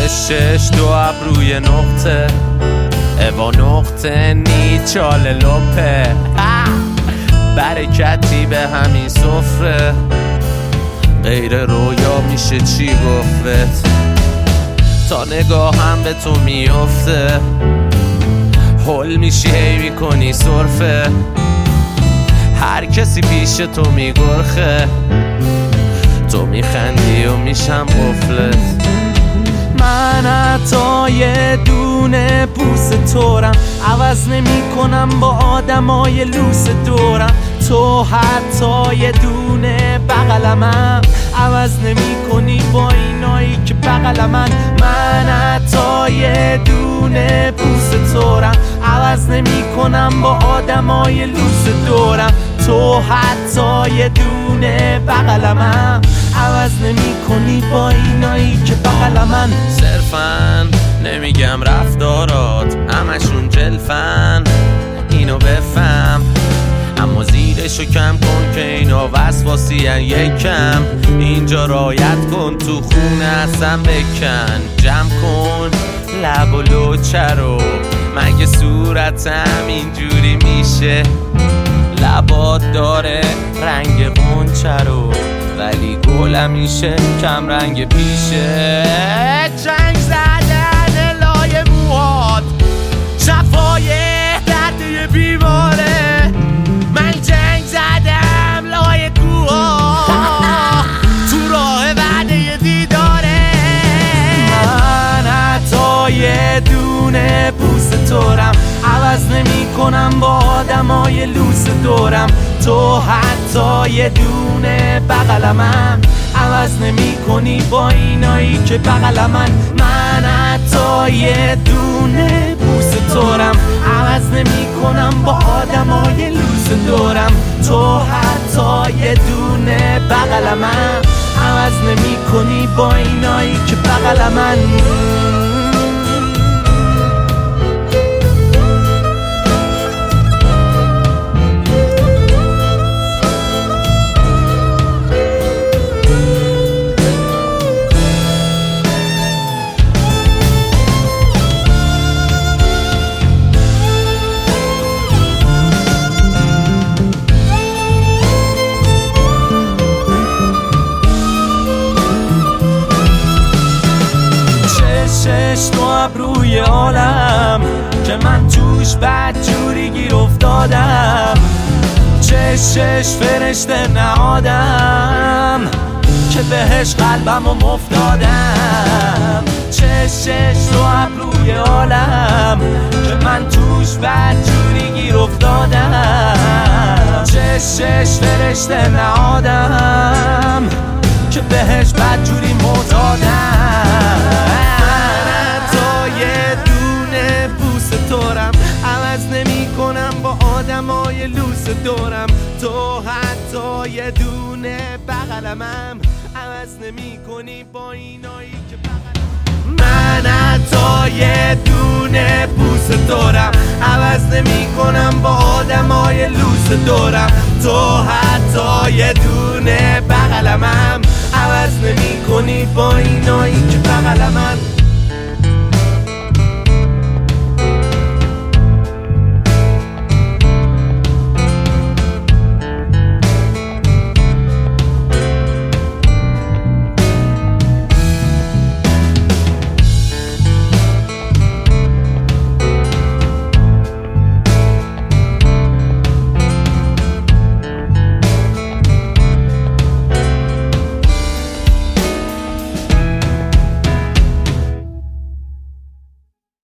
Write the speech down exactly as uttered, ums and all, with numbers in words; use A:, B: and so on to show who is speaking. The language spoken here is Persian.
A: شش شش دو ابروی نقطه اوا نقطه نی چاله لپه برکتی به همین سفره غیر رویا میشه چی گفت تا نگاهم به تو میفته هل میشی هی میکنی سرفه هر کسی پیش تو میگرخه تو میخندی و میشم قفلت من حتی یه دونه پوست تورم عوض نمی کنم با آدمای لوس دورم تو حتی یه دونه بغلمم عوض نمی کنی با اینایی که بغل من من حتی یه دونه پوست تورم عوض نمی کنم با آدمای لوس دورم تو حتی یه دونه بغلمم عوض نمی کنی با اینایی که بغل من صرفاً نمیگم رفتارات همشون جلفن اینو بفهم اما زیرشو کم کن که اینا وسواسی یکم اینجا رایت کن تو خونه اصلا بکن جمع کن لب و لوچه رو مگه صورتم اینجوری میشه لبات داره رنگ غنچه رو ولی گلم میشه کم رنگ پیشه جنگ زدن لای موهات شفای درد بیماره من جنگ زدم لای کوها تو راه وعده دیداره من حتی یه دونه پوست تورم عوض نمی کنم با آدمای لوس دورم تو حتی یه دونه بغلمم عوض نمی کنی با اینایی که بغل من من حتی یه دونه پوست تورم عوض نمی کنم با آدمای لوس دورم تو حتی یه دونه بغلمم عوض نمی کنی با اینایی که بغل من شش دو ابروی عالم که من توش بد جوری گیر افتادم چه شش فرشته نهادم که بهش قلبم و مفتادم چه شش دو ابروی عالم که من توش بد جوری گیر افتادم چه شش فرشته نهادم که بهش بد جوری معتادم تورم عوض نمی کنم با آدمای لوس دورم تو حتی یه دونه بغلمم عوض نمی کنی با اینایی که بغلم من حتی یه دونه پوست دورم عوض نمی کنم با آدمای لوس دورم تو حتی یه دونه بغلمم عوض نمی کنی با اینایی که بغلمم